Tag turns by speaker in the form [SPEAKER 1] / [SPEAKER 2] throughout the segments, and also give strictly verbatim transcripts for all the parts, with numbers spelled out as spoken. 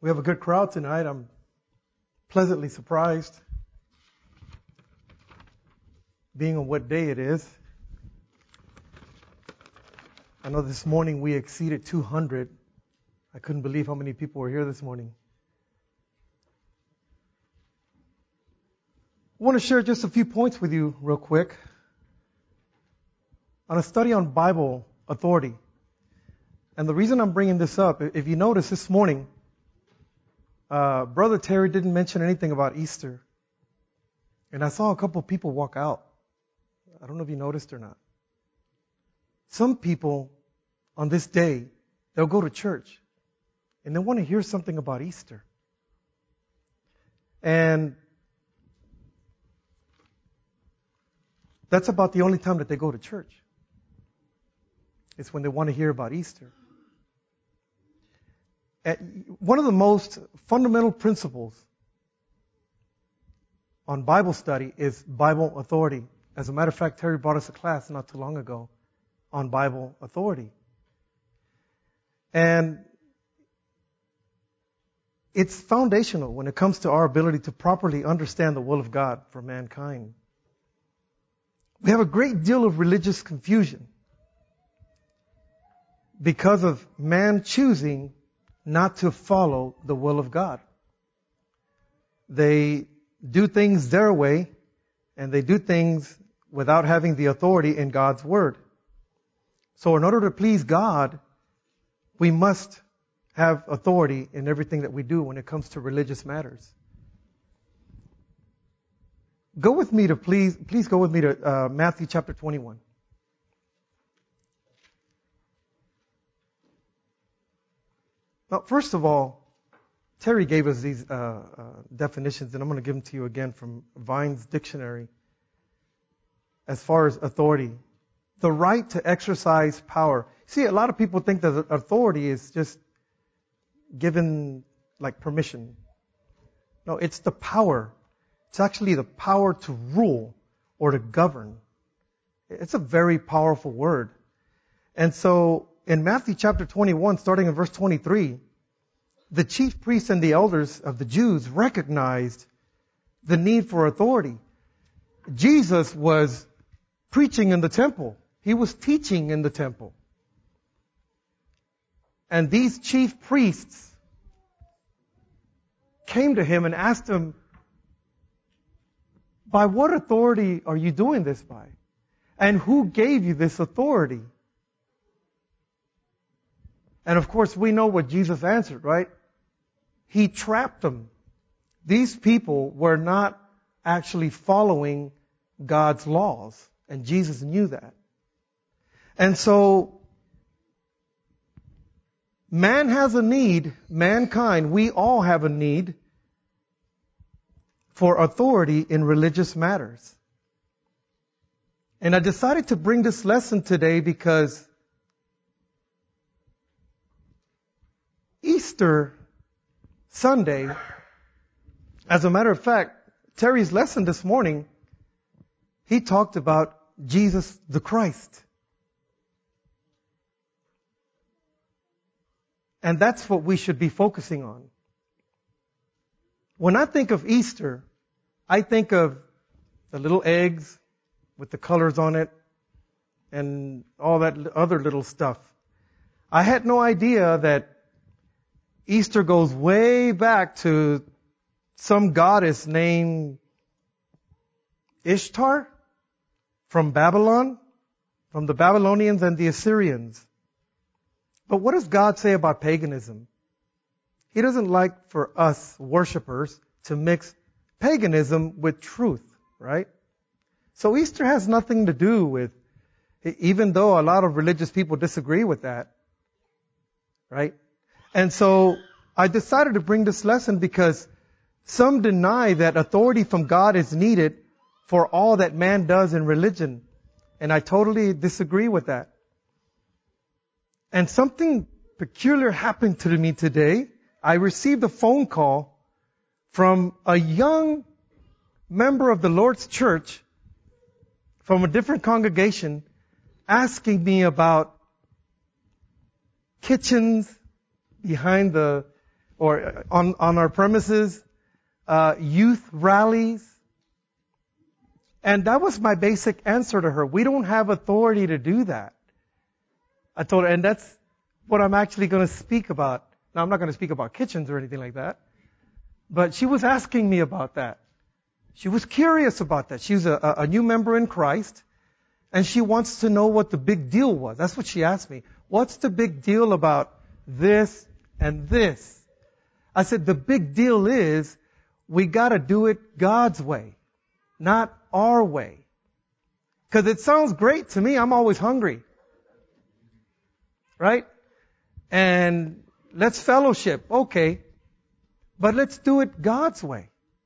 [SPEAKER 1] We have a good crowd tonight. I'm pleasantly surprised, being on what day it is. I know this morning we exceeded two hundred. I couldn't believe how many people were here this morning. I want to share just a few points with you real quick on a study on Bible authority. And the reason I'm bringing this up, if you notice this morning, uh, Brother Terry didn't mention anything about Easter. And I saw a couple people walk out. I don't know if you noticed or not. Some people on this day, they'll go to church and they want to hear something about Easter. And that's about the only time that they go to church. It's when they want to hear about Easter. One of the most fundamental principles on Bible study is Bible authority. As a matter of fact, Terry brought us a class not too long ago on Bible authority. And it's foundational when it comes to our ability to properly understand the will of God for mankind. We have a great deal of religious confusion because of man choosing not to follow the will of God. They do things their way, and they do things without having the authority in God's Word. So in order to please God, we must have authority in everything that we do when it comes to religious matters. Go with me to, please, please go with me to uh, Matthew chapter twenty-one. Now, first of all, Terry gave us these uh, uh, definitions, and I'm going to give them to you again from Vine's dictionary. As far as authority, the right to exercise power. See, a lot of people think that authority is just given like permission. No, it's the power. It's actually the power to rule or to govern. It's a very powerful word. And so in Matthew chapter twenty-one, starting in verse twenty-three, the chief priests and the elders of the Jews recognized the need for authority. Jesus was preaching in the temple. He was teaching in the temple. And these chief priests came to him and asked him, by what authority are you doing this by? And who gave you this authority? And of course, we know what Jesus answered, right? He trapped them. These people were not actually following God's laws, and Jesus knew that. And so, man has a need, mankind, we all have a need for authority in religious matters. And I decided to bring this lesson today because Easter Sunday, as a matter of fact, Terry's lesson this morning, he talked about Jesus the Christ. And that's what we should be focusing on. When I think of Easter, I think of the little eggs with the colors on it and all that other little stuff. I had no idea that Easter goes way back to some goddess named Ishtar from Babylon, from the Babylonians and the Assyrians. But what does God say about paganism? He doesn't like for us worshipers to mix paganism with truth, right? So Easter has nothing to do with, even though a lot of religious people disagree with that, right? And so I decided to bring this lesson because some deny that authority from God is needed for all that man does in religion. And I totally disagree with that. And something peculiar happened to me today. I received a phone call from a young member of the Lord's church from a different congregation asking me about kitchens behind the or on, on our premises, uh, youth rallies. And that was my basic answer to her. We don't have authority to do that. I told her, and that's what I'm actually going to speak about. Now, I'm not going to speak about kitchens or anything like that. But she was asking me about that. She was curious about that. She's a, a new member in Christ, and she wants to know what the big deal was. That's what she asked me. What's the big deal about this and this? I said, the big deal is we got to do it God's way, not our way. Because it sounds great to me. I'm always hungry. Right? And let's fellowship. Okay. But let's do it God's way.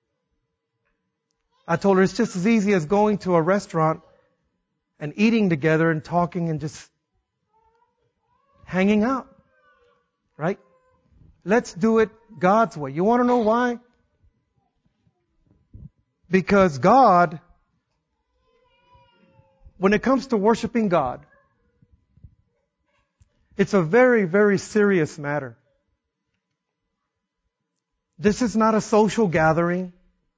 [SPEAKER 1] I told her it's just as easy as going to a restaurant and eating together and talking and just hanging out. Right? Let's do it God's way. You want to know why? Because God, when it comes to worshiping God, it's a very, very serious matter. This is not a social gathering.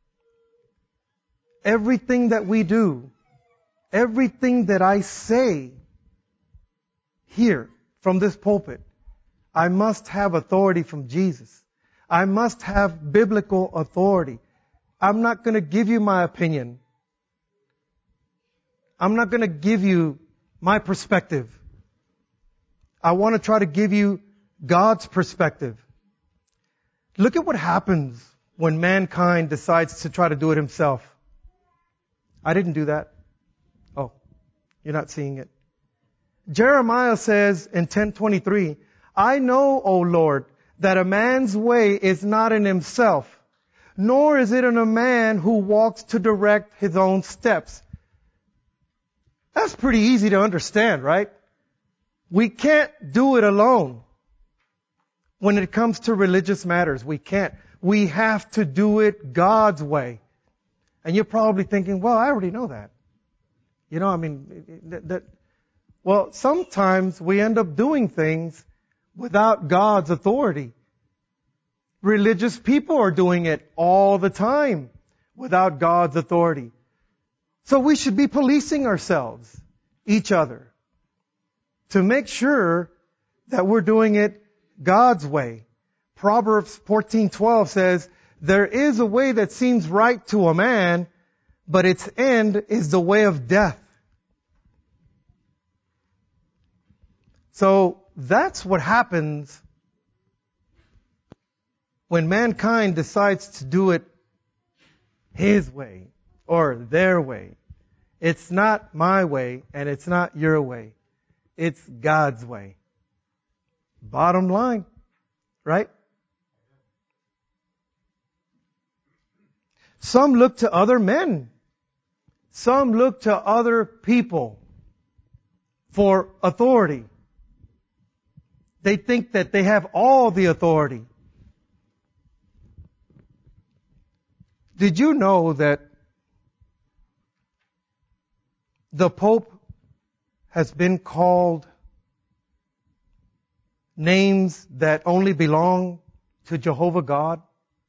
[SPEAKER 1] Everything that we do, everything that I say here from this pulpit, I must have authority from Jesus. I must have biblical authority. I'm not going to give you my opinion. I'm not going to give you my perspective. I want to try to give you God's perspective. Look at what happens when mankind decides to try to do it himself. I didn't do that. Oh, you're not seeing it. Jeremiah says in ten twenty-three, I know, O Lord, that a man's way is not in himself, nor is it in a man who walks to direct his own steps. That's pretty easy to understand, right? We can't do it alone. When it comes to religious matters, we can't. We have to do it God's way. And you're probably thinking, well, I already know that. You know, I mean, that, that, well, sometimes we end up doing things without God's authority. Religious people are doing it all the time without God's authority. So we should be policing ourselves, each other, to make sure that we're doing it God's way. Proverbs fourteen twelve says, there is a way that seems right to a man, but its end is the way of death. So that's what happens when mankind decides to do it his way or their way. It's not my way and it's not your way. It's God's way. Bottom line, right? Some look to other men. Some look to other people for authority. They think that they have all the authority. Did you know that the Pope has been called names that only belong to Jehovah God?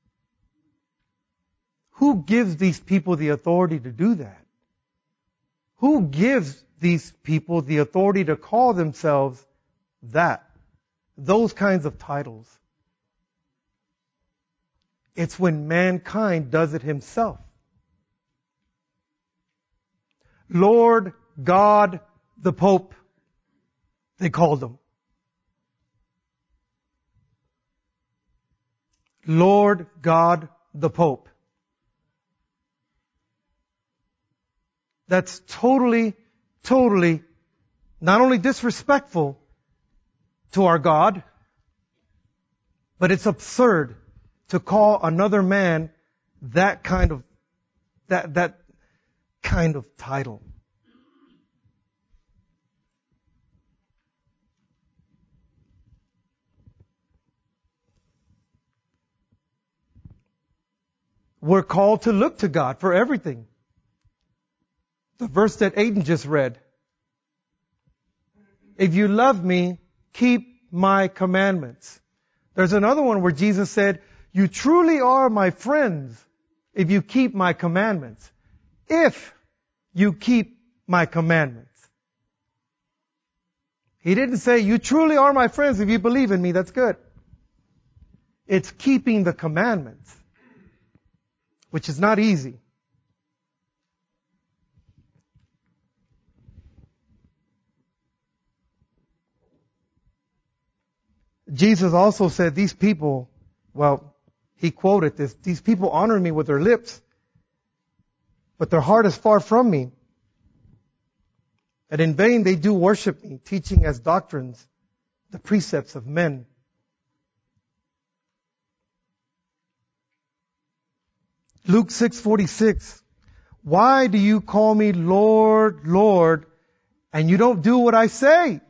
[SPEAKER 1] Who gives these people the authority to do that? Who gives these people the authority to call themselves that? Those kinds of titles. It's when mankind does it himself. Lord God the Pope, they called him. Lord God the Pope. That's totally, totally not only disrespectful to our God, but it's absurd to call another man that kind of that that kind of title. We're called to look to God for everything. The verse that Aiden just read. If you love me, keep my commandments. There's another one where Jesus said, you truly are my friends if you keep my commandments. If you keep my commandments. He didn't say, you truly are my friends if you believe in me. That's good. It's keeping the commandments, which is not easy. Jesus also said, these people, well, he quoted this, these people honor me with their lips, but their heart is far from me. And in vain they do worship me, teaching as doctrines the precepts of men. Luke six forty-six. Why do you call me Lord, Lord, and you don't do what I say?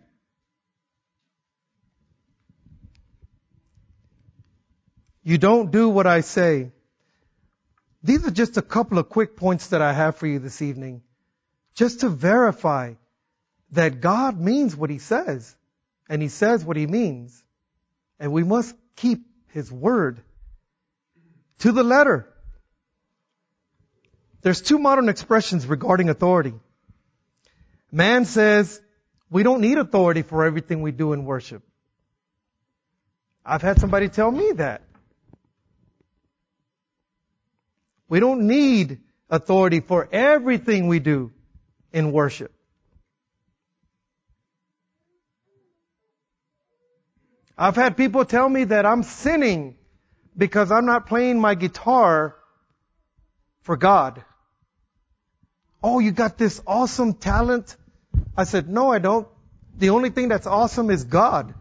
[SPEAKER 1] You don't do what I say. These are just a couple of quick points that I have for you this evening, just to verify that God means what He says, and He says what He means, and we must keep His word to the letter. There's two modern expressions regarding authority. Man says, we don't need authority for everything we do in worship. I've had somebody tell me that. We don't need authority for everything we do in worship. I've had people tell me that I'm sinning because I'm not playing my guitar for God. Oh, you got this awesome talent? I said, no, I don't. The only thing that's awesome is God.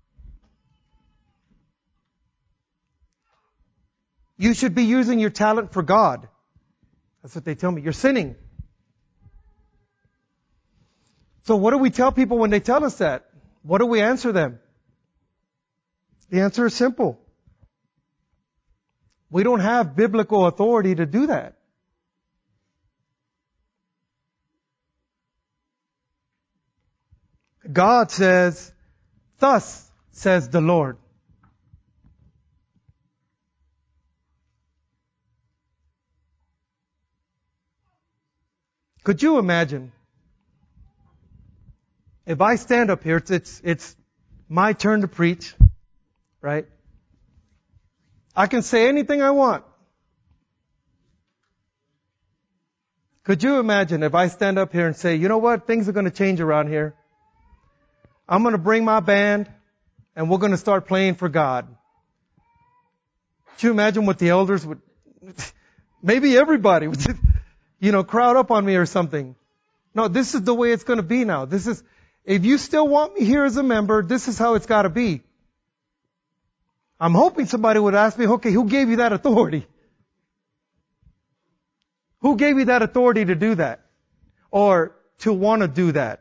[SPEAKER 1] You should be using your talent for God. That's what they tell me. You're sinning. So what do we tell people when they tell us that? What do we answer them? The answer is simple. We don't have biblical authority to do that. God says, thus says the Lord. Could you imagine if I stand up here, it's, it's, it's my turn to preach, right? I can say anything I want. Could you imagine if I stand up here and say, you know what, things are going to change around here. I'm going to bring my band and we're going to start playing for God. Could you imagine what the elders would, maybe everybody would just, you know, crowd up on me or something. No, this is the way it's going to be now. This is, if you still want me here as a member, this is how it's got to be. I'm hoping somebody would ask me, okay, who gave you that authority? Who gave you that authority to do that? Or to want to do that?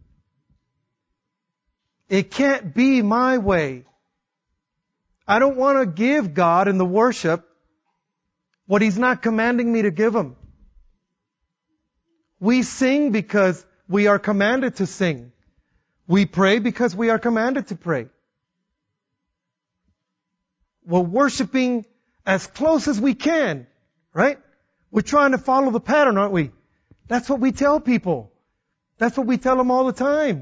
[SPEAKER 1] It can't be my way. I don't want to give God in the worship what He's not commanding me to give Him. We sing because we are commanded to sing. We pray because we are commanded to pray. We're worshiping as close as we can, right? We're trying to follow the pattern, aren't we? That's what we tell people. That's what we tell them all the time.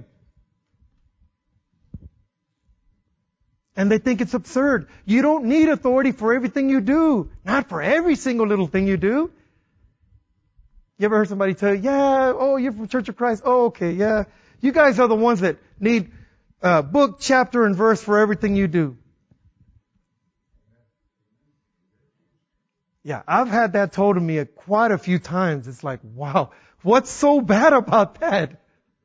[SPEAKER 1] And they think it's absurd. You don't need authority for everything you do. Not for every single little thing you do. You ever heard somebody tell you, yeah, oh, you're from Church of Christ. Oh, okay, yeah. You guys are the ones that need uh, book, chapter, and verse for everything you do. Yeah, I've had that told to me quite a few times. It's like, wow, what's so bad about that?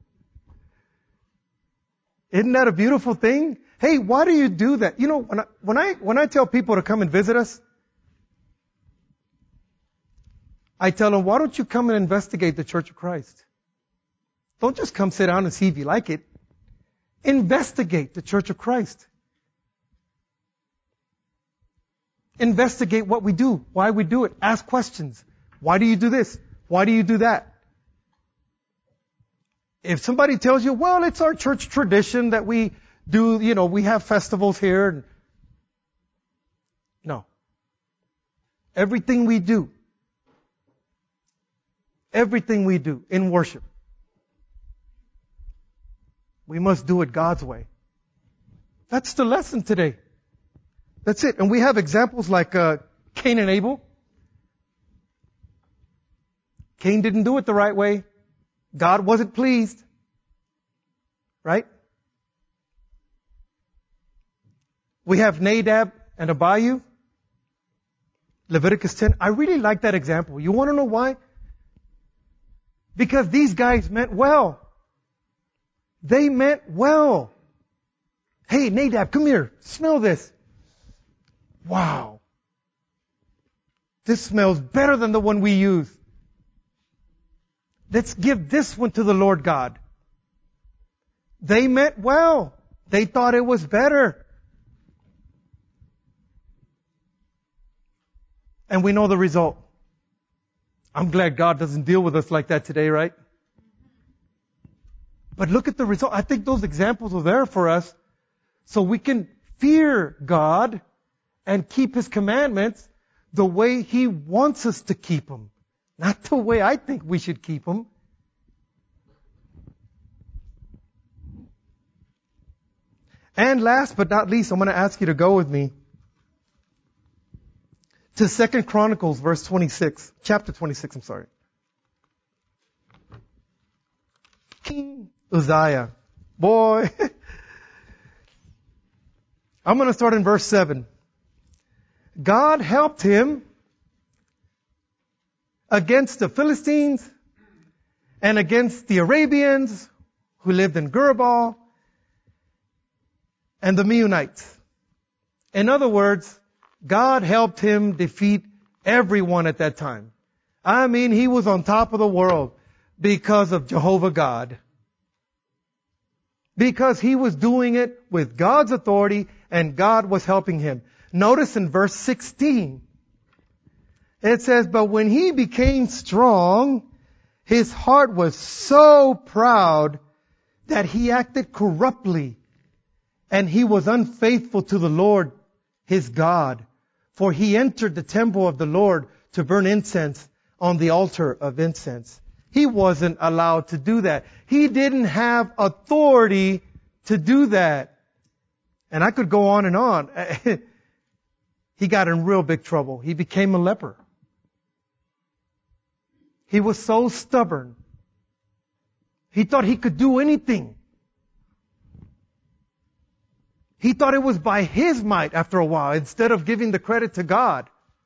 [SPEAKER 1] Isn't that a beautiful thing? Hey, why do you do that? You know, when I, when I, when I tell people to come and visit us, I tell them, why don't you come and investigate the Church of Christ? Don't just come sit down and see if you like it. Investigate the Church of Christ. Investigate what we do, why we do it. Ask questions. Why do you do this? Why do you do that? If somebody tells you, well, it's our church tradition that we do, you know, we have festivals here. Everything we do, everything we do in worship, we must do it God's way. That's the lesson today. That's it. And we have examples like uh, Cain and Abel. Cain didn't do it the right way. God wasn't pleased. Right? We have Nadab and Abihu. Leviticus ten. I really like that example. You want to know why? Because these guys meant well. They meant well. Hey, Nadab, come here. Smell this. Wow. This smells better than the one we use. Let's give this one to the Lord God. They meant well. They thought it was better. And we know the result. I'm glad God doesn't deal with us like that today, right? But look at the result. I think those examples are there for us so we can fear God and keep His commandments the way He wants us to keep them. Not the way I think we should keep them. And last but not least, I'm going to ask you to go with me to Second Chronicles, verse twenty-six, chapter twenty-six, I'm sorry. King Uzziah. Boy. I'm going to start in verse seven. God helped him against the Philistines and against the Arabians who lived in Gurabal and the Meunites. In other words, God helped him defeat everyone at that time. I mean, he was on top of the world because of Jehovah God. Because he was doing it with God's authority and God was helping him. Notice in verse sixteen, it says, but when he became strong, his heart was so proud that he acted corruptly and he was unfaithful to the Lord, his God. For he entered the temple of the Lord to burn incense on the altar of incense. He wasn't allowed to do that. He didn't have authority to do that. And I could go on and on. He got in real big trouble. He became a leper. He was so stubborn. He thought he could do anything. He thought it was by his might after a while, instead of giving the credit to God.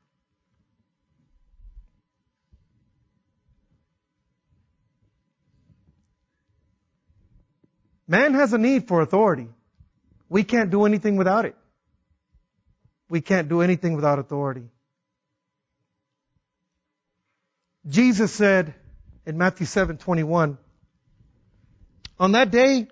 [SPEAKER 1] Man has a need for authority. We can't do anything without it. We can't do anything without authority. Jesus said in Matthew seven twenty-one, on that day,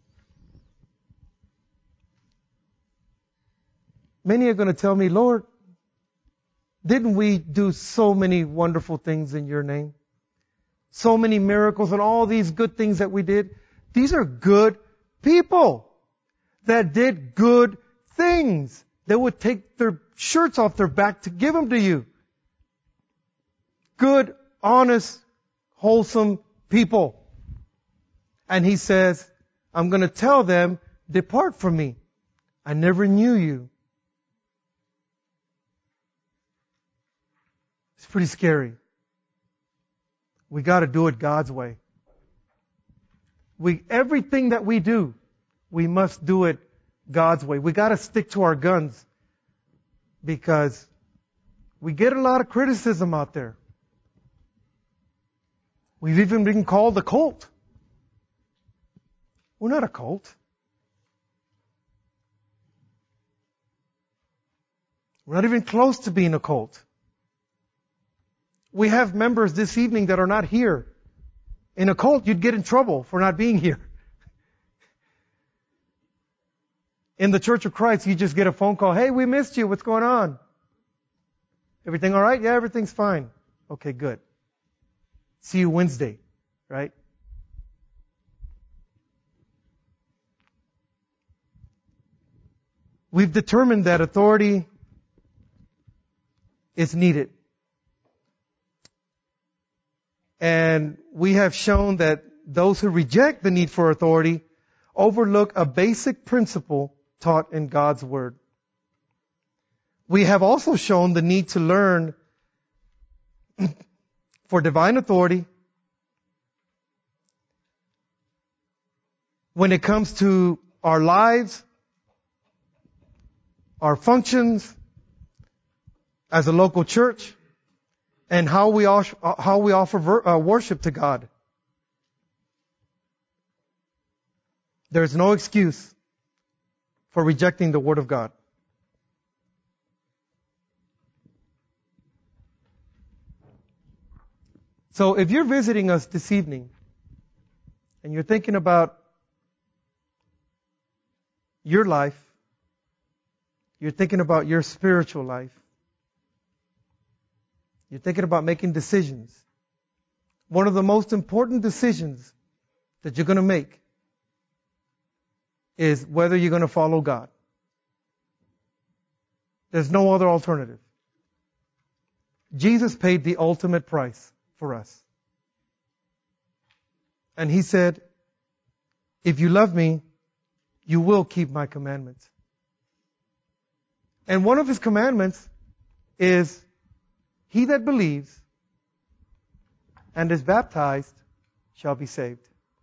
[SPEAKER 1] many are going to tell me, Lord, didn't we do so many wonderful things in your name? So many miracles and all these good things that we did. These are good people that did good things. They would take their shirts off their back to give them to you. Good, honest, wholesome people. And he says, I'm going to tell them, depart from me. I never knew you. It's pretty scary. We got to do it God's way. We, everything that we do, we must do it God's way. We got to stick to our guns because we get a lot of criticism out there. We've even been called a cult. We're not a cult. We're not even close to being a cult. We have members this evening that are not here. In a cult, you'd get in trouble for not being here. In the Church of Christ, you just get a phone call. Hey, we missed you. What's going on? Everything all right? Yeah, everything's fine. Okay, good. See you Wednesday, right? We've determined that authority is needed. And we have shown that those who reject the need for authority overlook a basic principle taught in God's Word. We have also shown the need to learn for divine authority when it comes to our lives, our functions as a local church, and how we offer, how we offer uh, worship to God. There's no excuse for rejecting the Word of God. So if you're visiting us this evening and you're thinking about your life, you're thinking about your spiritual life, you're thinking about making decisions, one of the most important decisions that you're going to make is whether you're going to follow God. There's no other alternative. Jesus paid the ultimate price for us. And He said, if you love me, you will keep my commandments. And one of His commandments is, he that believes and is baptized shall be saved.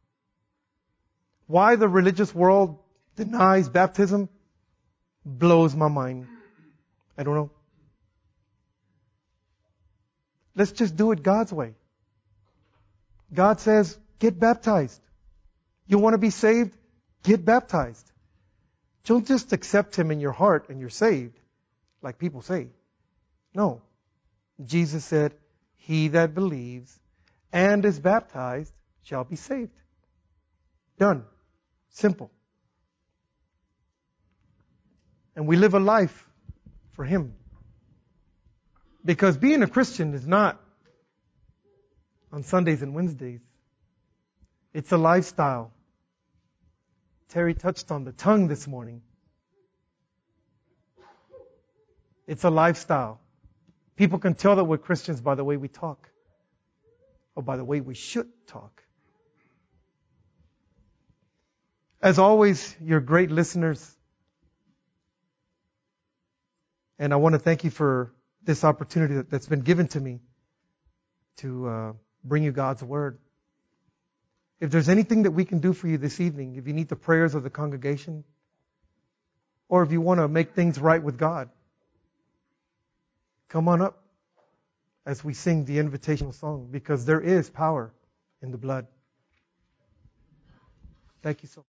[SPEAKER 1] Why the religious world denies baptism blows my mind. I don't know. Let's just do it God's way. God says, get baptized. You want to be saved? Get baptized. Don't just accept Him in your heart and you're saved, like people say. No. Jesus said, he that believes and is baptized shall be saved. Done. Simple. And we live a life for Him. Because being a Christian is not on Sundays and Wednesdays. It's a lifestyle. Terry touched on the tongue this morning. It's a lifestyle. People can tell that we're Christians by the way we talk, or by the way we should talk. As always, you're great listeners. And I want to thank you for this opportunity that's been given to me to uh, bring you God's Word. If there's anything that we can do for you this evening, if you need the prayers of the congregation, or if you want to make things right with God, come on up as we sing the invitational song, because there is power in the blood. Thank you so much.